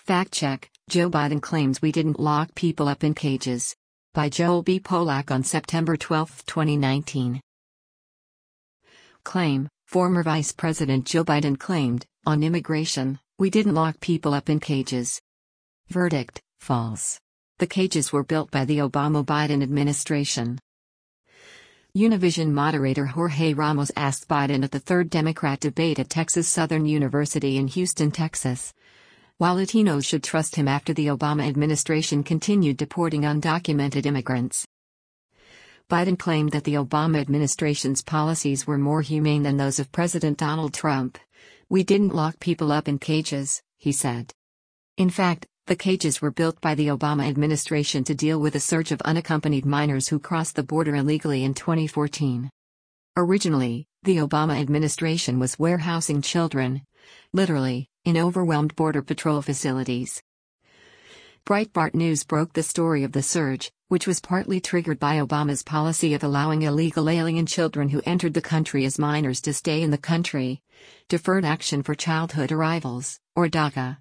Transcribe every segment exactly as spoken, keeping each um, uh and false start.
Fact check: Joe Biden claims we didn't lock people up in cages. By Joel B. Polak on September twelfth, twenty nineteen. Claim: Former Vice President Joe Biden claimed, on immigration, we didn't lock people up in cages. Verdict: false. The cages were built by the Obama-Biden administration. Univision moderator Jorge Ramos asked Biden at the third Democrat debate at Texas Southern University in Houston, Texas, while Latinos should trust him after the Obama administration continued deporting undocumented immigrants. Biden claimed that the Obama administration's policies were more humane than those of President Donald Trump. We didn't lock people up in cages, he said. In fact, the cages were built by the Obama administration to deal with a surge of unaccompanied minors who crossed the border illegally in twenty fourteen. Originally, the Obama administration was warehousing children, literally, in overwhelmed Border Patrol facilities. Breitbart News broke the story of the surge, which was partly triggered by Obama's policy of allowing illegal alien children who entered the country as minors to stay in the country, Deferred Action for Childhood Arrivals, or DACA.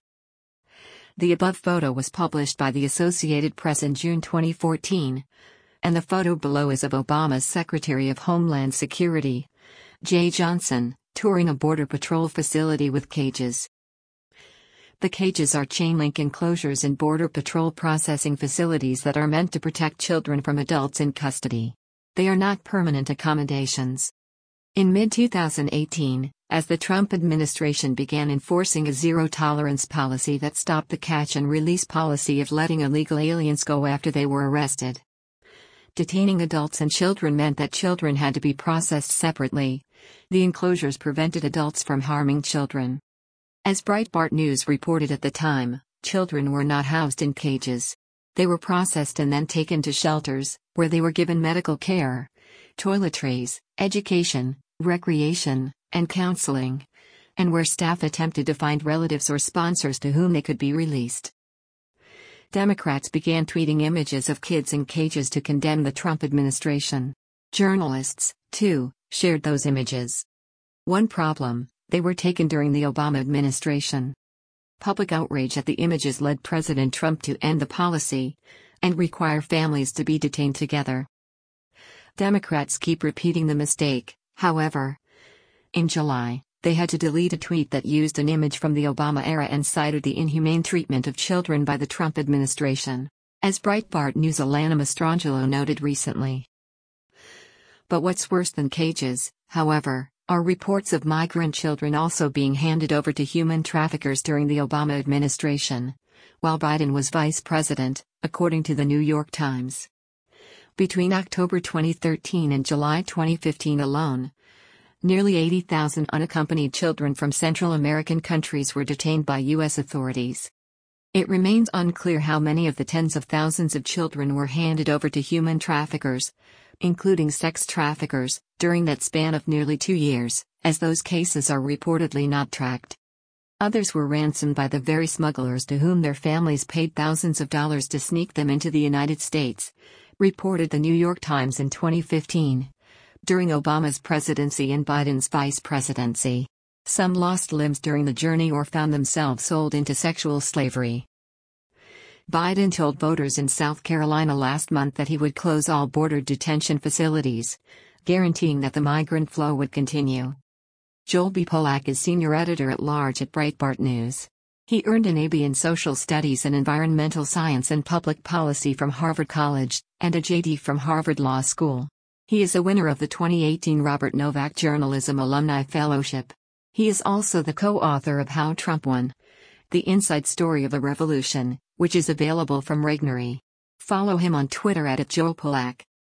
The above photo was published by the Associated Press in June twenty fourteen, and the photo below is of Obama's Secretary of Homeland Security, Jeh Johnson, touring a Border Patrol facility with cages. The cages are chain-link enclosures in Border Patrol processing facilities that are meant to protect children from adults in custody. They are not permanent accommodations. In mid twenty eighteen, as the Trump administration began enforcing a zero-tolerance policy that stopped the catch-and-release policy of letting illegal aliens go after they were arrested, detaining adults and children meant that children had to be processed separately. The enclosures prevented adults from harming children. As Breitbart News reported at the time, children were not housed in cages. They were processed and then taken to shelters, where they were given medical care, toiletries, education, recreation, and counseling, and where staff attempted to find relatives or sponsors to whom they could be released. Democrats began tweeting images of kids in cages to condemn the Trump administration. Journalists, too, shared those images. One problem: they were taken during the Obama administration. Public outrage at the images led President Trump to end the policy and require families to be detained together. Democrats keep repeating the mistake, however. In July, they had to delete a tweet that used an image from the Obama era and cited the inhumane treatment of children by the Trump administration, as Breitbart News' Alana Mastrangelo noted recently. But what's worse than cages, however, are reports of migrant children also being handed over to human traffickers during the Obama administration, while Biden was vice president, according to the New York Times. Between October twenty thirteen and July twenty fifteen alone, nearly eighty thousand unaccompanied children from Central American countries were detained by U S authorities. It remains unclear how many of the tens of thousands of children were handed over to human traffickers, including sex traffickers, during that span of nearly two years, as those cases are reportedly not tracked. Others were ransomed by the very smugglers to whom their families paid thousands of dollars to sneak them into the United States, reported the New York Times in twenty fifteen. During Obama's presidency and Biden's vice presidency, some lost limbs during the journey or found themselves sold into sexual slavery. Biden told voters in South Carolina last month that he would close all border detention facilities, guaranteeing that the migrant flow would continue. Joel B. Polak is senior editor-at-large at Breitbart News. He earned an A B in Social Studies and Environmental Science and Public Policy from Harvard College, and a J D from Harvard Law School. He is a winner of the twenty eighteen Robert Novak Journalism Alumni Fellowship. He is also the co-author of How Trump Won: The Inside Story of a Revolution, which is available from Regnery. Follow him on Twitter at Joel Polak.